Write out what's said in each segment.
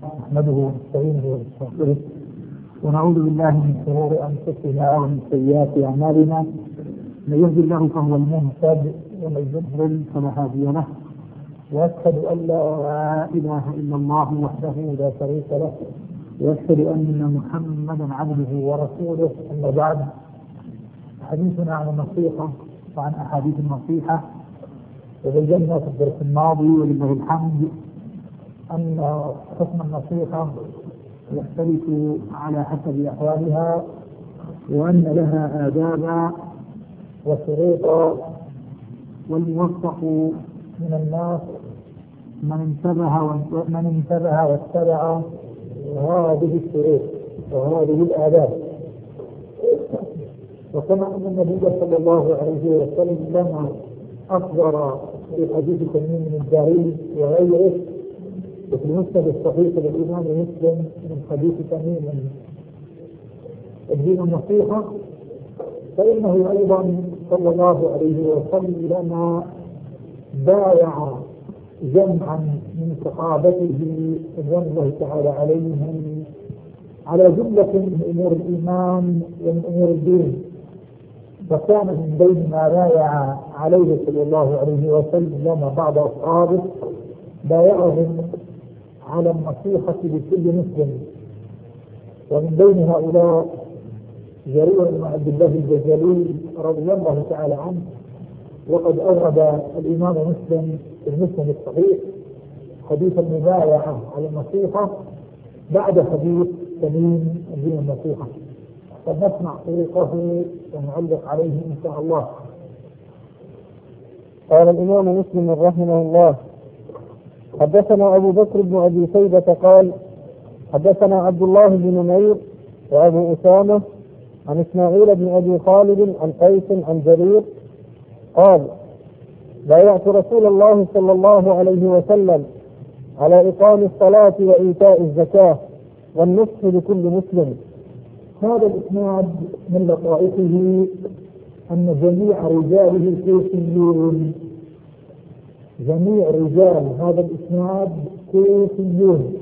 نحمده ونستعينه ونستغفره ونعوذ بالله من شرور أنفسنا ومن سيئات أعمالنا. من يهد الله فهو المهتد ومن يضلل فلا هادي له، وأشهد أن لا إله إلا الله وحده لا شريك له، وأشهد أن محمدا عبده ورسوله. أما بعد، حديثنا عن النصيحة وعن أحاديث النصيحة، وبينا في الدرس الماضي ولله الحمد أن حكم النصيحة يختلف على حسب أحوالها، وأن لها آدابا وشروطا، والموفق من الناس من انتبه واتبع هذه الشروط وهذه الآداب. وكما أن النبي صلى الله عليه وسلم أخبر في حديث تميم بن الداري وغيره وفي المسند الصحيح للإمام مسلم من حديث تميم الدين النصيحة، فإنه أيضا صلى الله عليه وسلم بايع جمعا من صحابته رضوان الله تعالى عليهم على جملة من أمور الإيمان ومن أمور الدين، وكان من بين ما بايع عليه صلى الله عليه وسلم بعض أصحابه بايعهم على النصيحة لكل مسلم، ومن بين هؤلاء جرير بن عبد الله البجلي رضي الله تعالى عنه. وقد أورد الإمام مسلم في المسند الصحيح حديث المبايعة على النصيحة بعد حديث تميم الدين النصيحة، فنسمع طريقه ونعلق عليه إن شاء الله. قال الإمام مسلم رحمه الله: حدثنا أبو بكر بن أبي شيبة قال: حدثنا عبد الله بن نمير وأبو أسامة عن إسماعيل بن أبي خالد عن قيس عن جرير قال: بايعت رسول الله صلى الله عليه وسلم على إقام الصلاة وإيتاء الزكاة والنصح لكل مسلم. هذا الإسناد من لطائفه أن جميع رجاله كوفيون، جميع رجال هذا الإسناد كوفيون.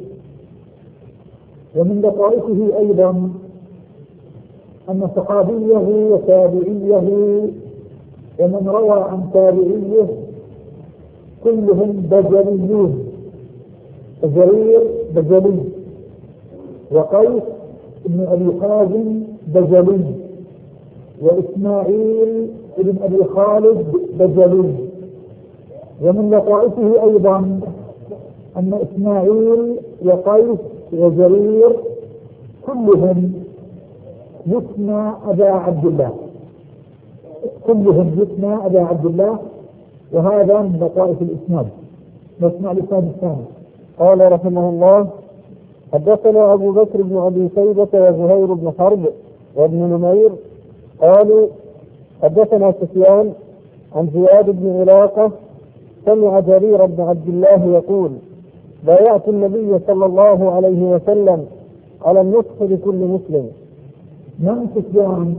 ومن لطائفه أيضا أن صحابيه وتابعيه ومن روى عن تابعيه كلهم بجليون، جرير بجلي، وقيس بن أبي حازم بجلي، وإسماعيل بن أبي خالد بجلي. ومن لطائفه أيضا أن إسماعيل وقيس وجرير كلهم يثنى أبا عبد الله، كلهم يثنى أبا عبد الله، وهذا من لطائف الإسناد. نسمع الإسناد الثاني. قال رحمه الله: حدثنا أبو بكر بن أبي شيبة وزهير بن حرب وابن نمير قالوا: حدثنا سفيان عن زياد بن علاقة سمع جرير بن عبد الله يقول: بايعت النبي صلى الله عليه وسلم على النصح لكل مسلم. من سفيان؟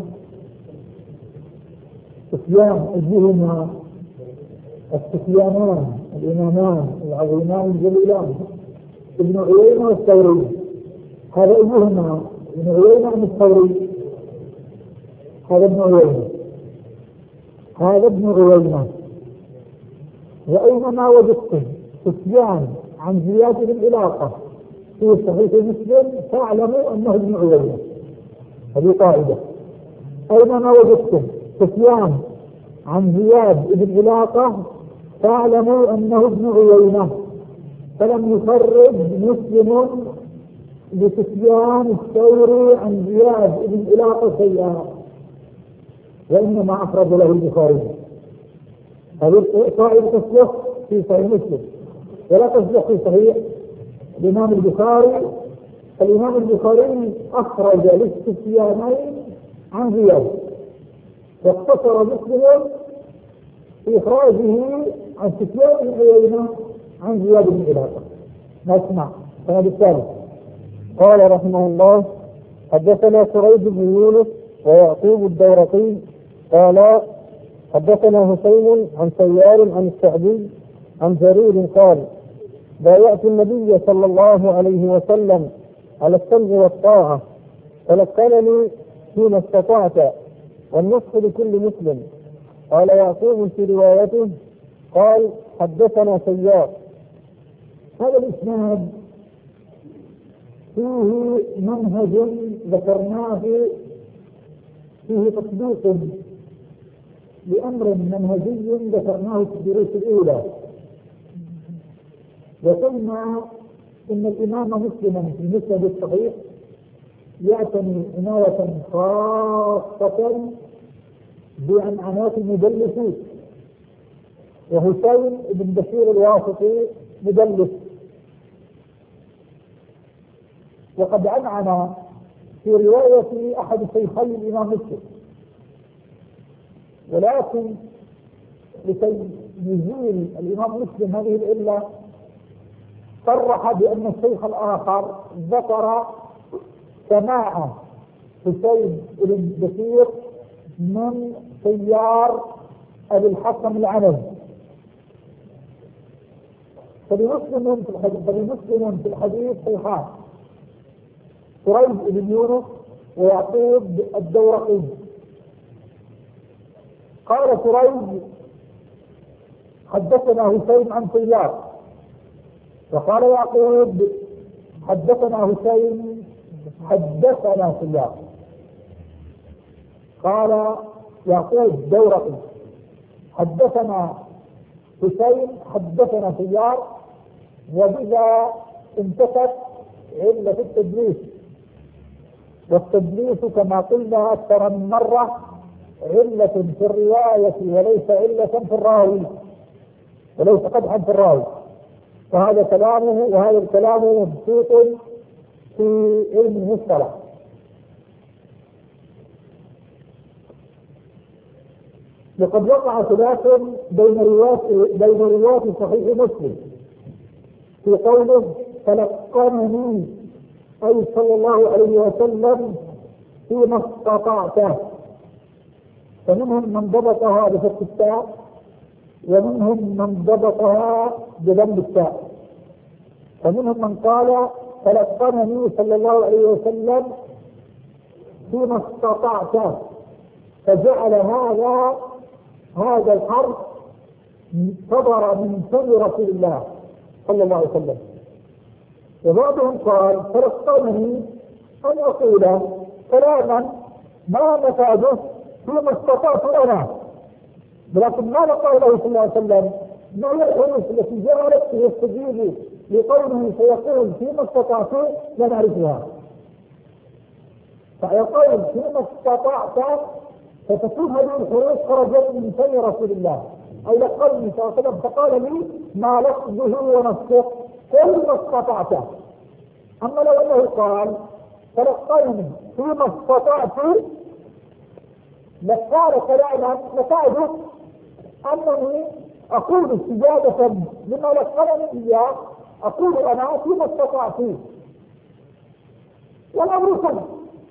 سفيان أيهما؟ السفيانان الإمامان العظيمان الجليلان، ابن عيينة والثوري. هذا أيهما؟ ابن عيينة أم الثوري؟ هذا ابن عيينة، هذا ابن عيينة. وأينما وجدتم سفيان عن زياد بن علاقة في صحيح مسلم فاعلموا أنه ابن عيينة. هذه قاعدة. أينما وجدتم سفيان عن زياد بن علاقة فاعلموا أنه ابن عيينة. فلم يفرد مسلم لسفيان الثوري عن زياد بن علاقة شيئا، وإنما أفرد له البخاري. هذه قاعدة تصلح في صحيح مسلم ولا تصلح في صحيح الإمام البخاري. الإمام البخاري أخرج للسفيانين عن زياد، واقتصر مسلم في إخراجه عن سفيان بن عيينة عن زياد بن علاقة. نسمع السند الثالث. قال رحمه الله: حدثنا سريج بن يونس ويعقوب الدورقي قال: حدثنا هشيم عن سيار عن الشعبي عن جرير قال: بايعت النبي صلى الله عليه وسلم على السمع والطاعة فلقنني فيما استطعت والنصح لكل مسلم. قال يعقوب في روايته قال حدثنا سيار. هذا الإسناد فيه منهج ذكرناه، فيه تطبيق لأمر منهجي ذكرناه في الدروس الأولى، وقلنا إن الإمام مسلم في المسند الصحيح يعتني عناية خاصة بعنعنات المدلسين، وهشيم بن بشير الواسطي مدلس، وقد عنعن في رواية أحد شيخي الإمام مسلم، ولكن لكي يزيل الإمام مسلم هذه العلة صرح بأن الشيخ الآخر ذكر سماع هشيم بن بشير من سيار أبي الحسن العنزي. فلمسلم في الحديث شيخان، سريج بن يونس ويعقوب الدورقي. قال سريج حدثنا هشيم عن سيار، وقال يعقوب حدثنا هشيم حدثنا سيار. قال يعقوب الدورقي حدثنا هشيم حدثنا سيار، وبذا انتفت علة التدليس، والتدليس كما قلنا أكثر من مرة علة في الرواية وليس علة في الراوي، وليس قدحا في الراوي. وهذا كلامه، وهذا الكلام مبسوط في علم المصطلح. لقد وقع خلاف بين رواة صحيح مسلم في قوله تلقنني أي صلى الله عليه وسلم فيما استطعته، فمنهم من ضبطها بفتح التاء، ومنهم من ضبطها بضم التاء. فمنهم من قال تلقنني صلى الله عليه وسلم فيما استطعته، فجعل هذا الحرف صدر من فم رسول الله صلى الله عليه وسلم. وبعضهم قال تلقنني أن أقول كلاما ما نفعه فيما استطعت أنا، ولكن ماذا قال له صلى الله عليه وسلم؟ ما هي الحروف التي جعلت يستجيب لقوله فيقول فيما استطعت لا نعرفها؟ فيقول فيما استطعت فتكون هذه الحروف خرجت من فم رسول الله، أي لقلني صلى الله عليه وسلم فقال لي ما لفظه ونصه كل ما استطعت. أما لو أنه قال تلقني فيما استطعت لقال كلاما نفعه أنني أقول استجابة لما لقنني إياه، أقول أنا فيما استطعت، والأمر سهل.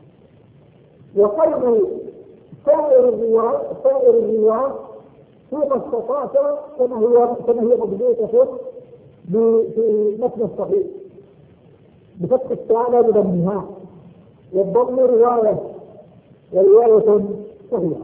وقول سائر الرواة فيما استطعت كما هي مضبوطة في متن الصحيح بفتح التاء لا بضمها، والضم رواية صحيحة.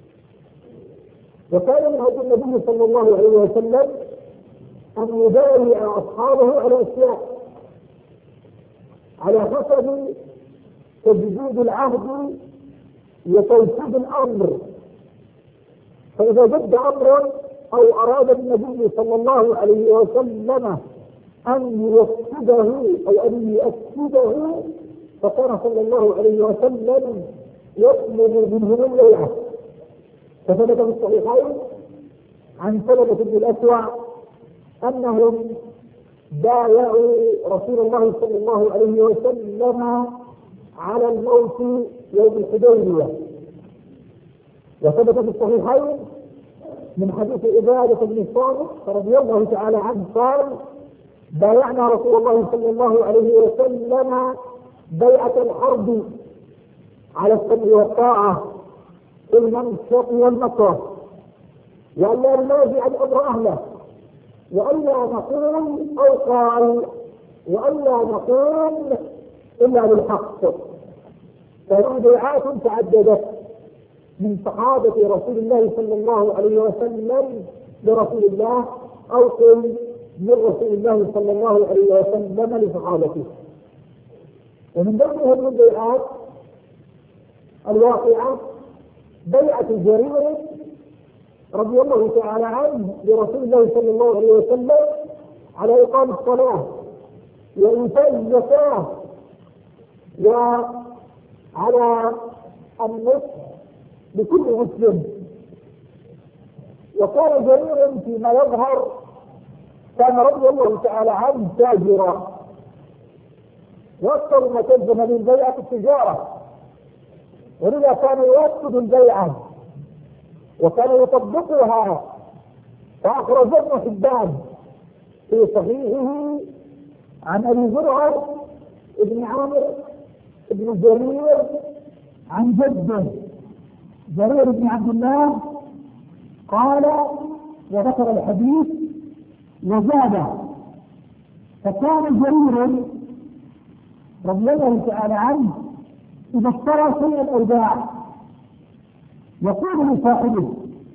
وكان من هدي النبي صلى الله عليه وسلم أن يبايع أصحابه على أشياء على حسب تجديد العهد وتوكيد الأمر. فإذا جد أمر أو أراد النبي صلى الله عليه وسلم أن يوكده أو أن يؤكده فكان صلى الله عليه وسلم يطلب منهم البيعة. فثبت في الصحيحين عن سلمة بن الأكوع أنهم بايعوا رسول الله صلى الله عليه وسلم على الموت يوم الحديبية. وثبت في الصحيحين من حديث عبادة بن الصامت رضي الله تعالى عنه قال بايعنا رسول الله صلى الله عليه وسلم بيعة الحرب على السمع والطاعة في المنشط والمكره، وأن لا ننازع الأمر أهله وألا نقول أو قال وألا نقول إلا بالحق. فهذه بيعات تعددت من صحابة رسول الله صلى الله عليه وسلم لرسول الله، أو قل من رسول الله صلى الله عليه وسلم لصحابته. ومن ضمنها من البيعات الواقعة بيعة جرير رضي الله تعالى عنه لرسول الله صلى الله عليه وسلم على إقام الصلاة وإيتاء الزكاة وعلى النصح لكل مسلم. وكان جرير فيما يظهر كان رضي الله تعالى عنه تاجرا، واكثر ما تلزم من البيعة التجارة، ولذا كان يؤكد البيعة وكان يطبقها. فأخرج ابن حبان في صحيحه عن أبي زرعة ابن عامر ابن جرير عن جده جرير بن عبد الله قال، وذكر الحديث وزاد: فكان جرير رضي الله تعالى عنه إذا اشترى شيئا أو باع يقول لصاحبه: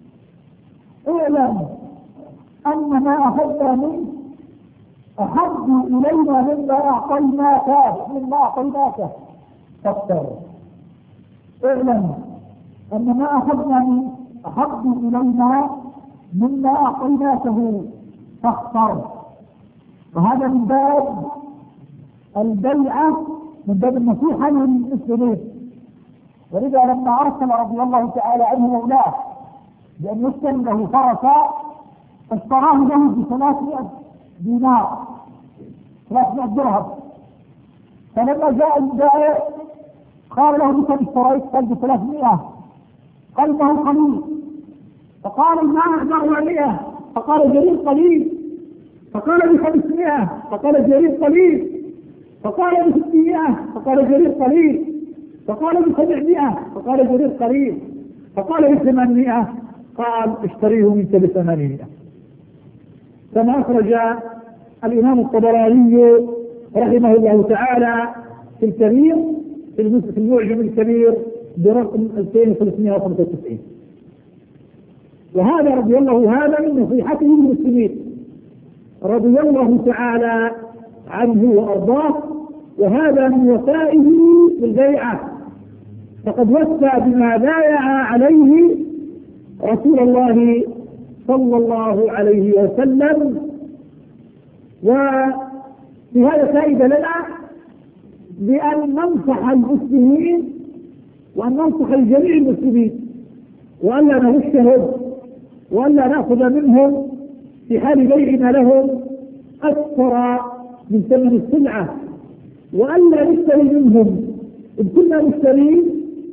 اعلم أن ما أخذنا منه أحب إلينا مما أعطيناك فاختر. اعلم أن ما أخذنا منه أحب إلينا مما أعطيناكه فاختر. وهذا من باب البيعة، من باب النصيحة للمسلمين. ولذا لما أرسل رضي الله تعالى عنه مولاه بأن يسلم له فرسا اشتراه له ب300 دينار 300 درهم. فلما جاء البائع قال له: بكم اشتريت؟ قال: ب300. قال: ما هو قليل. فقال: ما أقدر عليها. فقال جرير: قليل. فقال: ب500. فقال جرير: قليل. فقال: ب600. فقال جرير: قليل. فقال: ب700. فقال جرير: قليل. فقال: ب800. قال: اشتريه منك ب800. كما أخرج الإمام الطبراني رحمه الله تعالى في الكبير في المعجم الكبير برقم 2395. وهذا رضي الله هذا من نصيحته للمسلمين رضي الله تعالى عنه وأرضاه، وهذا من وسائله للبيعة. فقد وسع بما بايع عليه رسول الله صلى الله عليه وسلم. وفي هذا فائدة لنا بأن ننصح المسلمين وأن ننصح لجميع المسلمين، وألا نغشهم وألا نأخذ منهم في حال بيعنا لهم أكثر من ثمن السلعة، وألا نشتري منهم إن كنا مشترين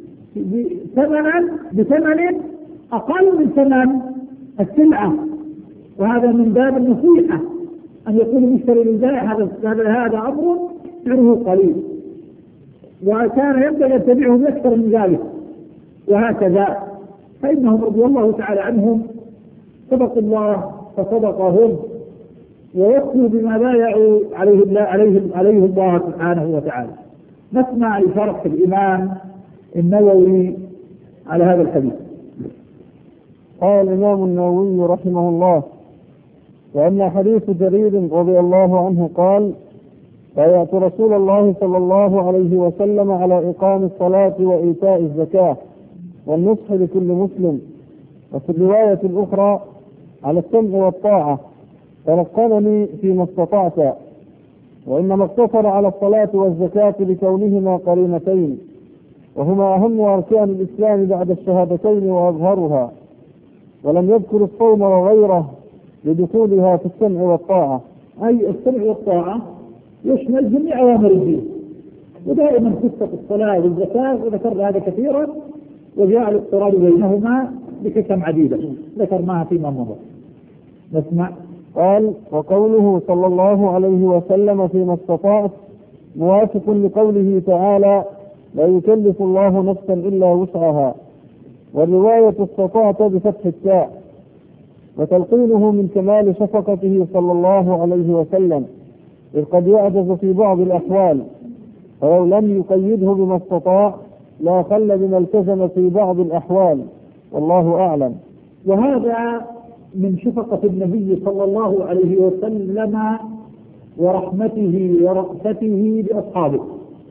بثمن أقل من ثمن السلعة. وهذا من باب النصيحة، أن يكون المشتري للبائع هذا أمر سعره قليل، وكان ينبغي أن يتبعه بأكثر من ذلك، وهكذا. فإنهم رضي الله تعالى عنهم صدقوا الله فصدقهم، ويكفوا بما بايعوا عليه الله سبحانه وتعالى. نسمع لشرح الإمام النووي على هذا الحديث. قال الإمام النووي رحمه الله: وأما حديث جرير رضي الله عنه قال: بايعت رسول الله صلى الله عليه وسلم على إقام الصلاة وإيتاء الزكاة والنصح لكل مسلم. وفي الرواية الأخرى: على السمع والطاعة تلقنني فيما استطعت. وإنما اقتصر على الصلاة والزكاة لكونهما قرينتين، وهما أهم أركان الإسلام بعد الشهادتين وأظهرها، ولم يذكر الصوم وغيره لدخولها في السمع والطاعة. أي السمع والطاعة يشمل جميع أوامر الدين، ودائما قصة الصلاة والزكاة وذكرنا هذا كثيرا، وجاء الاضطرار بينهما بحكم عديدة ذكرناها فيما مضى. نسمع. قال: وقوله صلى الله عليه وسلم فيما استطعت موافق لقوله تعالى: لا يكلف الله نفسا إلا وسعها. والرواية استطعت بفتح التاء. وتلقينه من كمال شفقته صلى الله عليه وسلم، إذ قد يعجز في بعض الأحوال، فلو لم يقيده بما استطاع لا خل بما التزم في بعض الأحوال، والله أعلم. وهذا من شفقة النبي صلى الله عليه وسلم ورحمته ورأفته بأصحابه.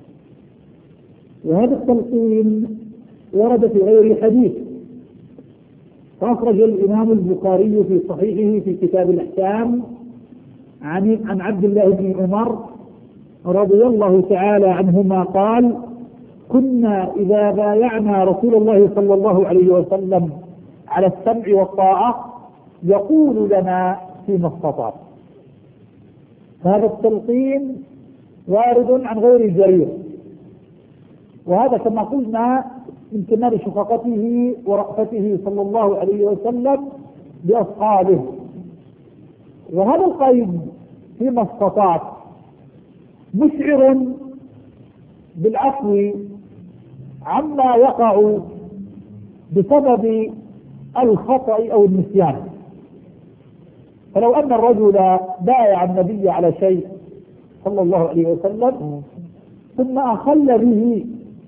وهذا التلقين ورد في غير حديث، فأخرج الإمام البخاري في صحيحه في كتاب الأحكام عن عبد الله بن عمر رضي الله تعالى عنهما قال: كنا إذا بايعنا رسول الله صلى الله عليه وسلم على السمع والطاعة يقول لنا فيما استطاع. هذا التلقين وارد عن غير جرير، وهذا كما قلنا من كمال شفقته ورأفته صلى الله عليه وسلم بأصحابه. وهذا القيد فيما استطاع مشعر بالعفو عما يقع بسبب الخطأ أو النسيان. فلو أن الرجل بايع النبي على شيء صلى الله عليه وسلم ثم أخل به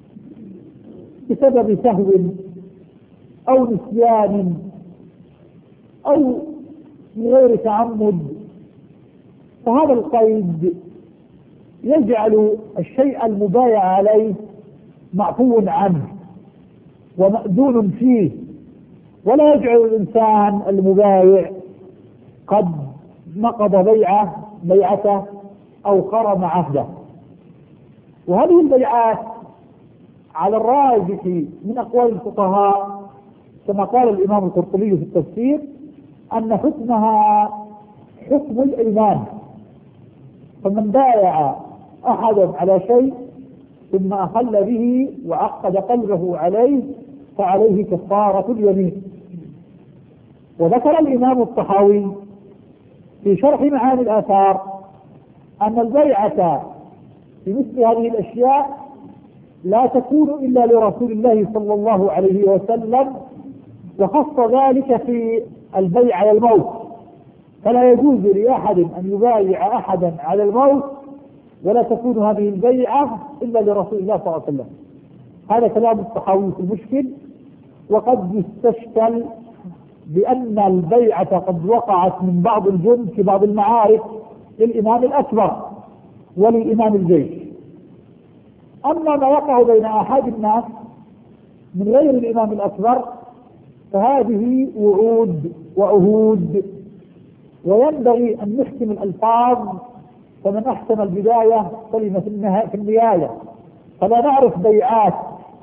بسبب سهو أو نسيان أو بغير تعمد، فهذا القيد يجعل الشيء المبايع عليه معفو عنه ومأذون فيه، ولا يجعل الإنسان المبايع قد نقض بيعته أو خرم عهده. وهذه البيعات على الراجح من أقوال الفقهاء كما قال الإمام القرطبي في التفسير أن حكمها حكم الإيمان، فمن بايع أحدا على شيء ثم أخل به وعقد قلبه عليه فعليه كفارة اليمين. وذكر الإمام الطحاوي في شرح معاني الآثار أن البيعة في مثل هذه الأشياء لا تكون إلا لرسول الله صلى الله عليه وسلم، وخص ذلك في البيع على الموت، فلا يجوز لأحد أن يبايع أحدا على الموت، ولا تكون هذه البيعة إلا لرسول الله صلى الله عليه وسلم. هذا كلام الطحاوي في المشكل. وقد يستشكل بأن البيعة قد وقعت من بعض الجند في بعض المعارك للإمام الأكبر وللإمام الجيش. أما ما يقع بين أحد الناس من غير الإمام الأكبر فهذه وعود وعهود، وينبغي أن نحكم الألفاظ، فمن أحسن البداية سلم في النهاية. فلا نعرف بيعات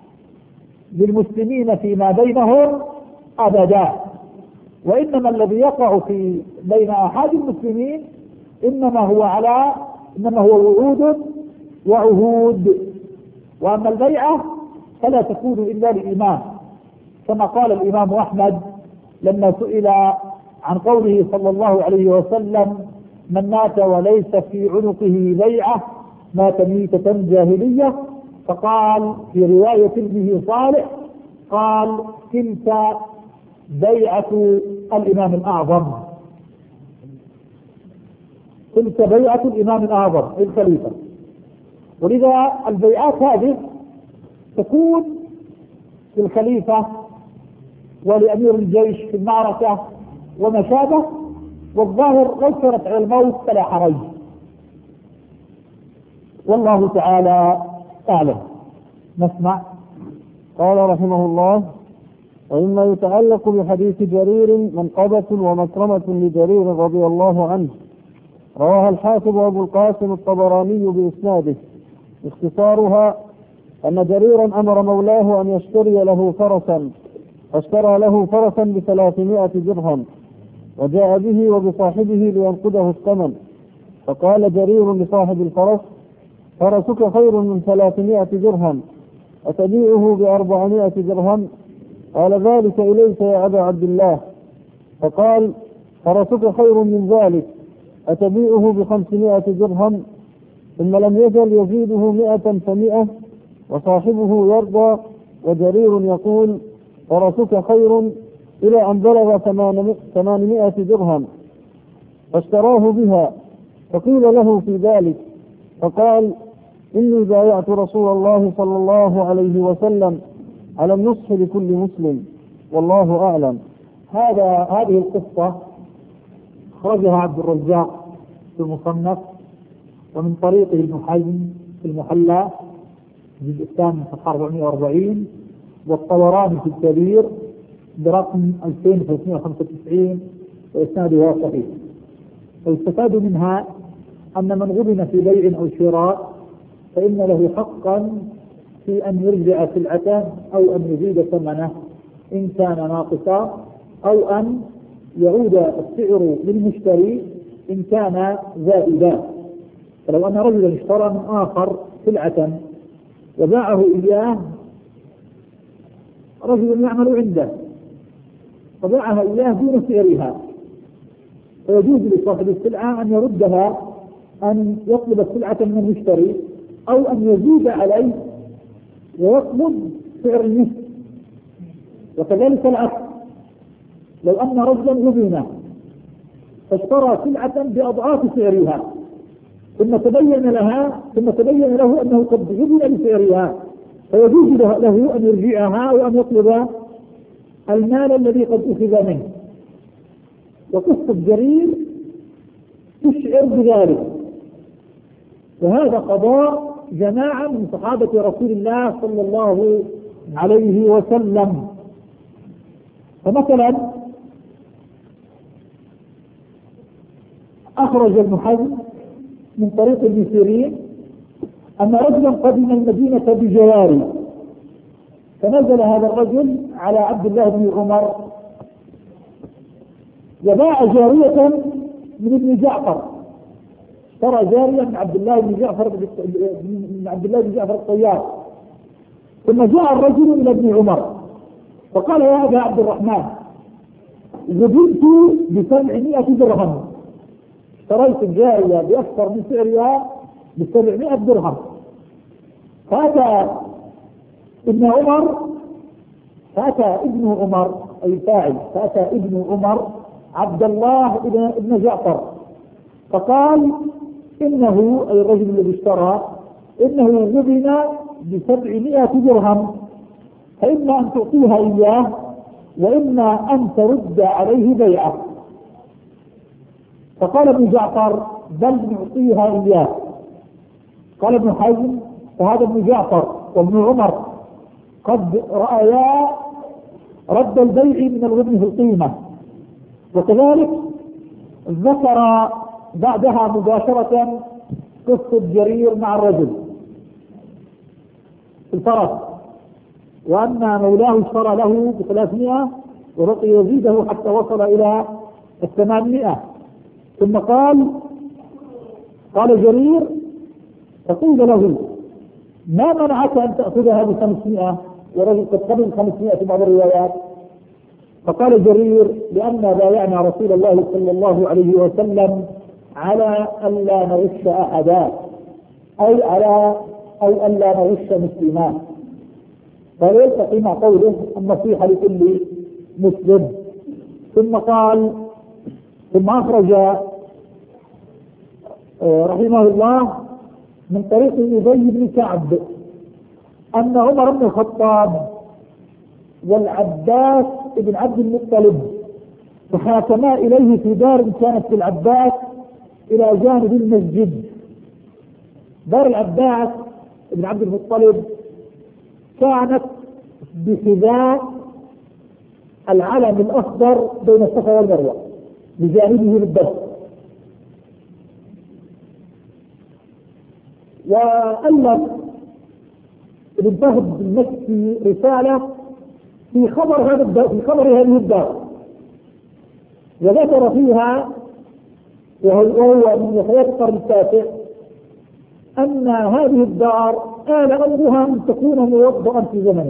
للمسلمين فيما بينهم أبدا، وإنما الذي يقع في بين أحد المسلمين إنما هو وعود وعهود. وأما البيعة فلا تكون إلا للإمام، كما قال الإمام أحمد لما سئل عن قوله صلى الله عليه وسلم: من مات وليس في عنقه بيعة مات ميتة جاهلية، فقال في رواية ابنه صالح قال: تلك بيعة الإمام الأعظم، تلك بيعة الإمام الأعظم الخليفة. ولذا البيعات هذه تكون للخليفة ولأمير الجيش في المعركة وما شابه، والظاهر لو كانت على الموت فلا حرج، والله تعالى أعلم. نسمع. قال رحمه الله: ومما يتعلق بحديث جرير منقبة ومكرمة لجرير رضي الله عنه، رواها الحافظ أبو القاسم الطبراني بإسناده. اختصارها أن جريرا أمر مولاه أن يشتري له فرسا، فاشترى له فرسا ب300 درهم، وجاء به وبصاحبه لينقذه الثمن، فقال جرير لصاحب الفرس: فرسك خير من 300 درهم، أتبيعه ب400 درهم؟ قال: ذلك إليك يا أبا عبد الله. فقال: فرسك خير من ذلك، أتبيعه ب500 درهم؟ ثم لم يزل يزيده 100 ف100، وصاحبه يرضى، وجرير يقول: فرسك خير، إلى أن بلغ 800 درهم فاشتراه بها، فقيل له في ذلك فقال: إني بايعت رسول الله صلى الله عليه وسلم على النصح لكل مسلم، والله أعلم. هذه القصة أخرجها عبد الرزاق في المصنف، ومن طريقه ابن حزم في المحلى الجزء الثاني صفحة 440، والطبراني في الكبير برقم 2395 وإسناده صحيح. فيستفاد منها أن من غبن في بيع أو شراء فإن له حقا في أن يرجع سلعته أو أن يزيد ثمنه إن كان ناقصا، أو أن يعود السعر للمشتري إن كان زائدا. فلو أن رجلا اشترى من آخر سلعة وباعه إياه رجل يعمل عنده فباعها إياه دون سعرها، فيجوز لصاحب السلعة أن يردها، أن يطلب السلعة من المشتري، أو أن يزيد عليه ويطلب سعر النصف. وكذلك العكس، لو أن رجلا غبن فاشترى سلعة بأضعاف سعرها ثم تبين له أنه قد غبن بسعرها، فيجوز له أن يرجعها أو أن يطلب المال الذي قد أخذ منه. وقصة جرير تشعر بذلك، وهذا قضاء جماعة من صحابة رسول الله صلى الله عليه وسلم. فمثلا أخرج ابن حزم من طريق ابن سيرين أن رجلا قدم المدينة بجواري، فنزل هذا الرجل على عبد الله بن عمر وباع جارية من ابن جعفر، اشترى جارية من عبد الله بن جعفر الطيار. ثم جاء الرجل إلى ابن عمر فقال: يا أبا عبد الرحمن، غبنت ب700 درهم، اشتريت الجارية بأكثر من سعرها ب700 درهم. فأتى ابن عمر عبد الله ابن جعفر فقال: إنه أي الرجل الذي اشترى إنه غبن ب700 درهم، فإما أن تعطيها إياه وإما أن ترد عليه بيعه. فقال ابن جعفر: بل نعطيها إياه. قال ابن حزم: فهذا ابن جعفر وابن عمر قد رأيا رد البيع من الغبن في القيمة. وكذلك ذكر بعدها مباشرة قصة جرير مع الرجل في الفرس، وأن مولاه اشترى له ب300 ورقي يزيده حتى وصل إلى 800. ثم قال جرير فقيل له: ما منعك أن تأخذها ب500 ورجل قد قبل 500 في بعض الروايات؟ فقال جرير: لأننا بايعنا رسول الله صلى الله عليه وسلم على ألا نغش أحدا، أو ألا نغش مسلما، فيلتقي مع قوله النصيحة لكل مسلم. ثم أخرج رحمه الله من طريق أبي بن كعب أن عمر بن الخطاب والعباس بن عبد المطلب تحاكما إليه في دار كانت في العباس إلى جانب المسجد. دار العباس بن عبد المطلب كانت بحذاء العلم الأخضر بين الصفا والمروة بجانبه بالدست. وألف ابن فهد المكي رسالة في خبر هذه الدار، وذكر فيها وهو من وفيات القرن التاسع أن هذه الدار آل أمرها أن تكون موضعا في زمنه،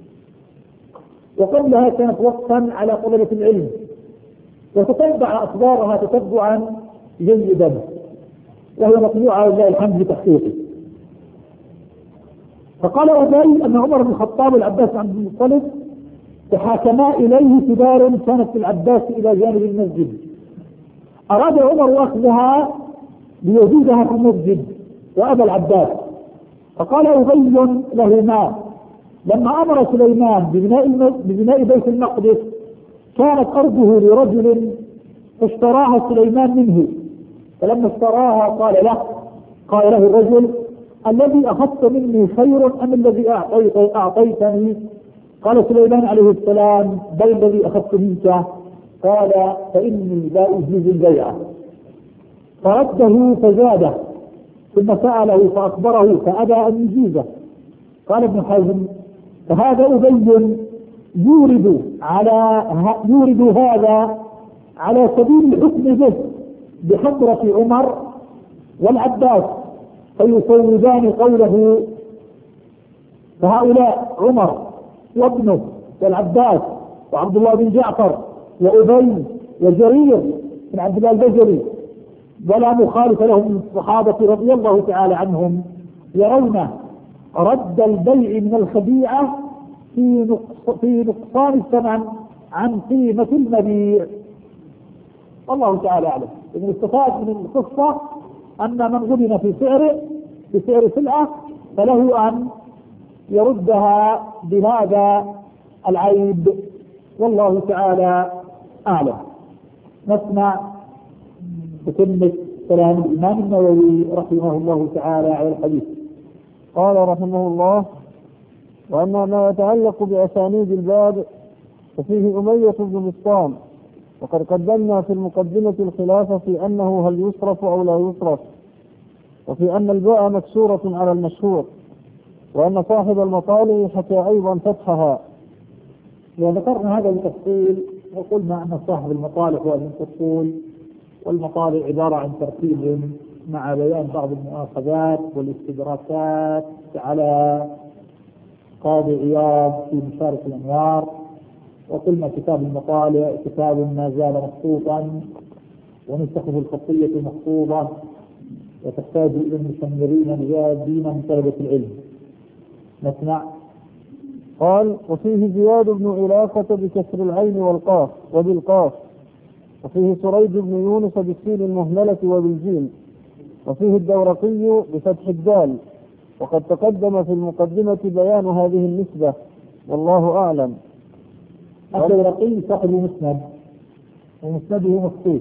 وقبلها كانت وقفا على طلبة العلم، وتتبع أخبارها تتبعا جيدا، وهي مطبوعة ولله الحمد بتحقيقه. فقال أبي أن عمر بن الخطاب والعباس بن عبد المطلب تحاكما إليه في دار كانت العباس إلى جانب المسجد. أراد عمر أخذها ليزيدها في المسجد وأبى العباس، فقال أبي لهما لما أمر سليمان ببناء بيت المقدس كانت أرضه لرجل فاشتراها سليمان منه، فلما اشتراها قال له الرجل: الذي أخذت مني خير أم الذي أعطيتني؟ قال سليمان عليه السلام: بل الذي أخذت منك. قال: فإني لا أجيز البيع. فرده فزاده، ثم سأله فأخبره فأبى أن يجيزه. قال ابن حزم: فهذا أبي يورد هذا على سبيل الحكم به بحضرة عمر والعباس فيصوبان قوله. فهؤلاء عمر وابنه والعباس وعبد الله بن جعفر وأبي وجرير بن عبد الله البجلي ولا مخالف لهم من الصحابة رضي الله تعالى عنهم يرون رد البيع من الخديعة في نقصان الثمن عن قيمة المبيع. والله تعالى أعلم. إذن استفاد من القصة أن من غبن في سعر سلعة فله أن يردها بهذا العيب، والله تعالى أعلم. نسمع بكلمة كلام الإمام النووي رحمه الله تعالى على الحديث. قال رحمه الله: وأما ما يتعلق بأسانيد الباب ففيه أمية بن بسطام، وقد قدمنا في المقدمة الخلاف في أنه هل يصرف أو لا يصرف، وفي أن الباء مكسورة على المشهور، وأن صاحب المطالع حكى أيضا فتحها. وذكرنا هذا التفصيل وقلنا أن صاحب المطالع هو المفصول، والمطالع عبارة عن ترتيب مع بيان بعض المؤاخذات والاستدراكات على قاضي عياض في مشارك الأنوار. وقلنا كتاب المطالع كتاب ما زال مخطوطا ونسخه الخطية مخطوطة وتحتاج إلى المشمرين جادين من طلبة العلم. نسمع. قال: وفيه زياد بن علاقة بكسر العين والقاف وبالقاف، وفيه سريج بن يونس بالسين المهملة وبالجيم، وفيه الدورقي بفتح الدال، وقد تقدم في المقدمة بيان هذه النسبة، والله أعلم. الدورقي صاحب مسند ومسنده مخطوط،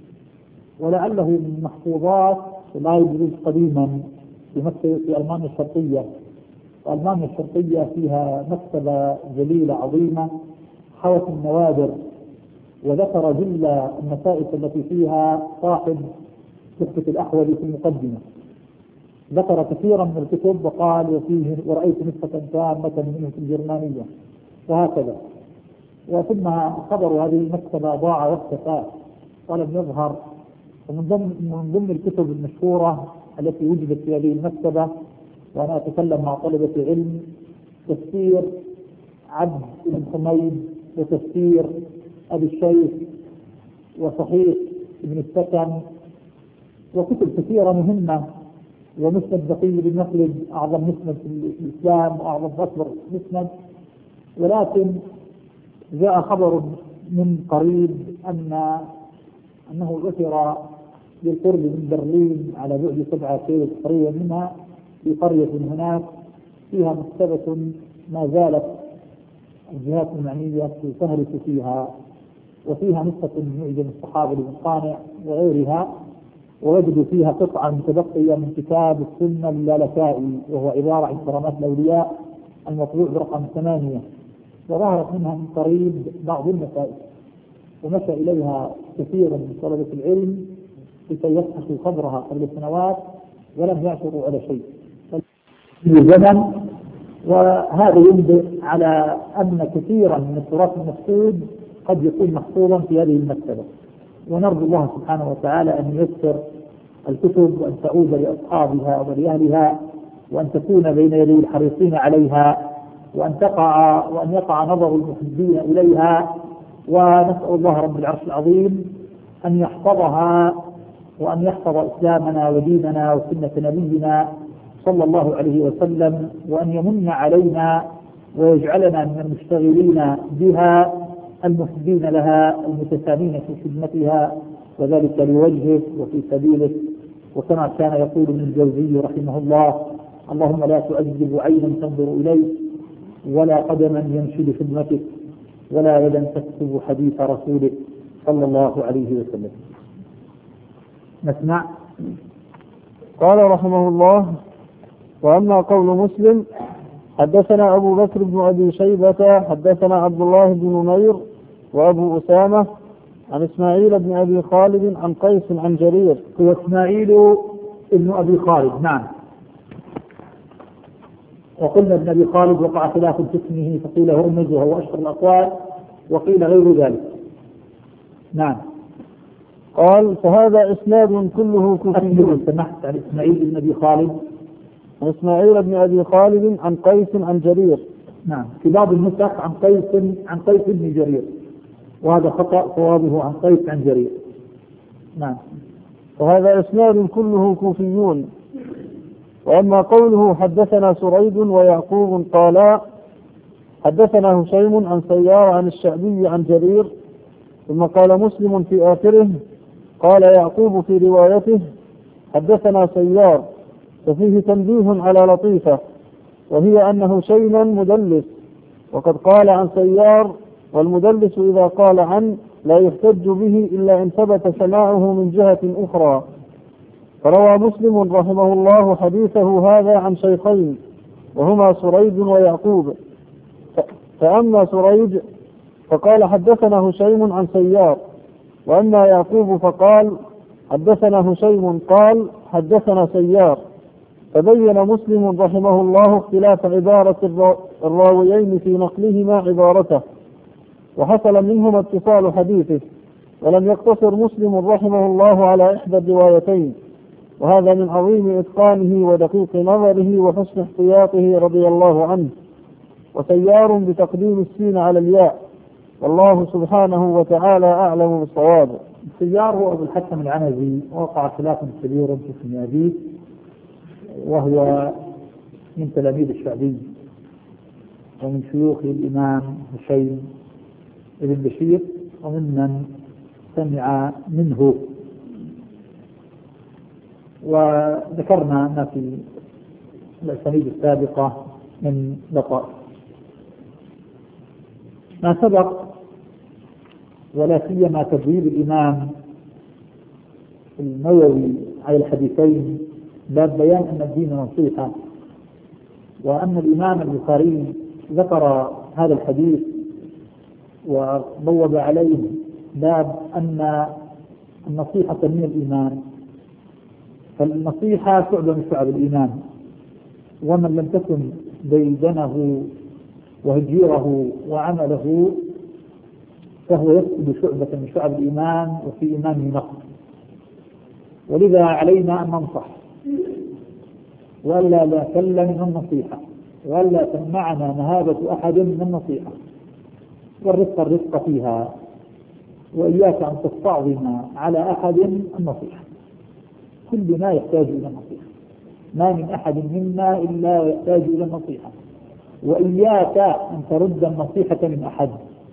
ولعله من المحفوظات لا يوجد قديما في ألمانيا الشرقية. وألمانيا الشرقية فيها مكتبة جليلة عظيمة حوت النوادر، وذكر جل النفائس التي فيها صاحب تحفة الأحول في المقدمة. ذكر كثيرا من الكتب وقال: وفيه ورأيت نسخة تامة منه في الجرمانية، وهكذا. وثم خبر هذه المكتبة ضاع واختفى ولم يظهر. ومن ضمن الكتب المشهورة التي وجدت في هذه المكتبة، وأنا أتكلم مع طلبة علم، تفسير عبد بن حميد وتفسير أبي الشيخ وصحيح ابن السكن وكتب كثيرة مهمة، ومسند بقي بن مخلد أعظم مسند في الإسلام وأعظم أكبر مسند. ولكن جاء خبر من قريب أنه ذكر بالقرب من برلين على بعد 7 كيلو تقريبا منها في قرية هناك فيها مكتبة ما زالت الجهات المعنية تهرس فيها، وفيها نسخة من معجم الصحابة لابن قانع وغيرها، ووجدوا فيها قطعة متبقية من كتاب السنة للالكائي، وهو عبارة عن كرامات الأولياء المطبوع برقم 8، وظهرت منها من قريب بعض النفائس، ومشى إليها كثير من طلبة العلم لكي يبحثوا خبرها قبل سنوات ولم يعثروا على شيء في الزمن. وهذا ينبئ على أن كثيرا من التراث المفقود قد يكون محفوظا في هذه المكتبة، ونرجو الله سبحانه وتعالى أن ييسر الكتب وأن تعود لأصحابها ولأهلها، وأن تكون بين يدي الحريصين عليها، وأن يقع نظر المحبين إليها. ونسأل الله رب العرش العظيم أن يحفظها وأن يحفظ إسلامنا وديننا وسنة نبينا صلى الله عليه وسلم، وأن يمن علينا ويجعلنا من المشتغلين بها المحبين لها المتسامين في خدمتها، وذلك لوجهه وفي سبيله. وكما كان يقول ابن الجوزي رحمه الله: اللهم لا تؤذب عينا تنظر إليك، ولا قدما يمشي لخدمتك، ولا يدا تكتب حديث رسولك صلى الله عليه وسلم. نسمع. قال رحمه الله: وأما قول مسلم: حدثنا أبو بكر بن أبي شيبة حدثنا عبد الله بن نمير وأبو أسامة عن إسماعيل بن أبي خالد عن قيس عن جرير. هو إسماعيل بن أبي خالد، نعم. وقلنا ابن أبي خالد وقع خلاف في اسمه، فقيل هرمز وهو أشهر الأقوال، وقيل غير ذلك. نعم. قال: فهذا إسناد كله كوفي. سمحت. عن إسماعيل بن أبي خالد، عن إسماعيل بن أبي خالد عن قيس عن جرير. نعم. في بعض النسخ عن قيس بن جرير، وهذا خطأ، صوابه عن قيس عن جرير. نعم. وهذا إسناد كله كوفيون. وأما قوله: حدثنا سريد ويعقوب قالا حدثنا هشيم عن سيار عن الشعبي عن جرير، ثم قال مسلم في آخره: قال يعقوب في روايته: حدثنا سيار، ففيه تنبيه على لطيفة، وهي أن هشيما مدلس، وقد قال عن سيار: والمدلس إذا قال عن لا يحتج به إلا إن ثبت سماعه من جهة أخرى. فروى مسلم رحمه الله حديثه هذا عن شيخين، وهما سريد ويعقوب. فأما سريد فقال: حدثنا هشيم عن سيار، وأما يعقوب فقال: حدثنا هشيم قال حدثنا سيار. فبين مسلم رحمه الله اختلاف عبارة الراويين في نقلهما عبارته، وحصل منهما اتصال حديثه، ولم يقتصر مسلم رحمه الله على إحدى الروايتين، وهذا من عظيم إتقانه ودقيق نظره وحسن احتياطه رضي الله عنه. وسيار بتقديم السين على الياء، والله سبحانه وتعالى أعلم بالصواب. سيار هو أبو الحكم العنزي، وقع خلاف كبير في اسم أبيه، وهو من تلاميذ الشعبي ومن شيوخ الإمام هشيم بن بشير، وممن سمع منه. وذكرنا ما في الأسانيد السابقة من لطائف ما سبق، ولا سيما تبويب الإمام النووي على الحديثين باب بيان أن الدين نصيحة، وأن الإمام البخاري ذكر هذا الحديث وبوب عليه باب أن النصيحة من الإيمان، فالنصيحة شعبة من شعب الإيمان، ومن لم تكن ديدنه وهجيره وعمله فهو يفقد شعبة من شعب الإيمان، وفي إيمانه نقص. ولذا علينا أن ننصح، ولا نكل من النصيحة، ولا تمنعنا مهابة أحد من النصيحة، والرفق فيها، وإياك أن تستعظم على أحد النصيحة. كلنا يحتاج إلى النصيحة، ما من أحد منا إلا يحتاج إلى النصيحة. وإياك أن ترد النصيحة من أحد.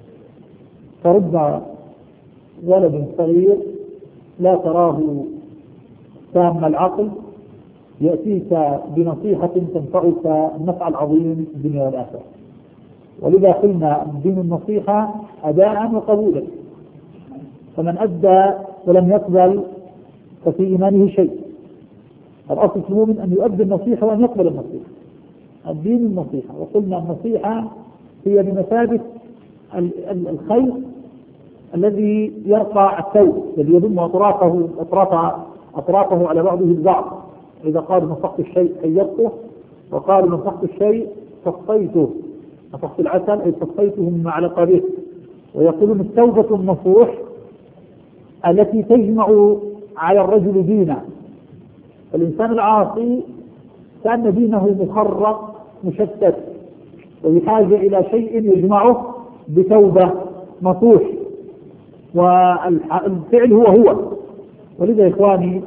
ترد ولد صغير لا تراه تام العقل يأتيك بنصيحة تنفعك النفع العظيم في الدنيا والآخرة. ولذا قلنا الدين النصيحة أداء وقبولا، فمن أدى ولم يقبل ففي إيمانه شيء. الأصل في المؤمن أن يؤدي النصيحة وأن يقبل النصيحة. الدين النصيحة، وقلنا النصيحة هي بمثابة الخيط الذي يرقى الثوب، الذي يضم أطرافه على بعضه البعض. إذا قالوا نفخت الشيء حيضته، وقالوا نفخت الشيء صفيته، نفخت العسل أي صفيته مما علق به. ويقولون التوبة النصوح التي تجمع على الرجل دينا. الإنسان العاصي كأن دينه مخرق مشتت، ويحاجة إلى شيء يجمعه بتوبة نصوح، والفعل هو. ولذا إخواني